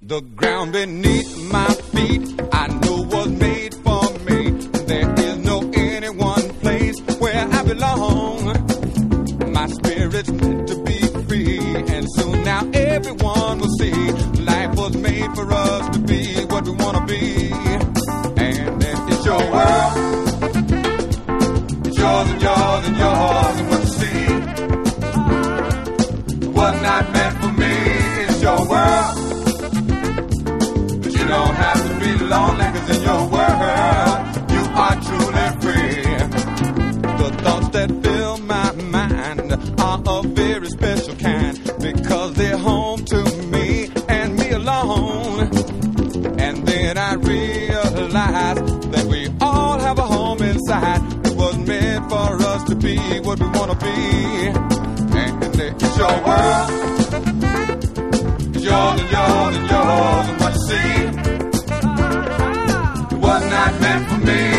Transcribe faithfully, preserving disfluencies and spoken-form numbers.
The ground beneath my feet I know was made for me. There is no any one place where I belong. My spirit's meant to be free, and soon now everyone will see life was made for us to be what we want to be. And then it's your world, it's yours and yours and yours, and what you see was not meant for me. It's your world, but you don't have to be lonely, 'cause in your world you are truly free. The thoughts that fill my mind are a very special kind, because they're home to me and me alone. And then I realize that we all have a home inside. It was meant for us to be what we want to be. And it's your world, it's yours and yours and yours, and what you see, it was not meant for me.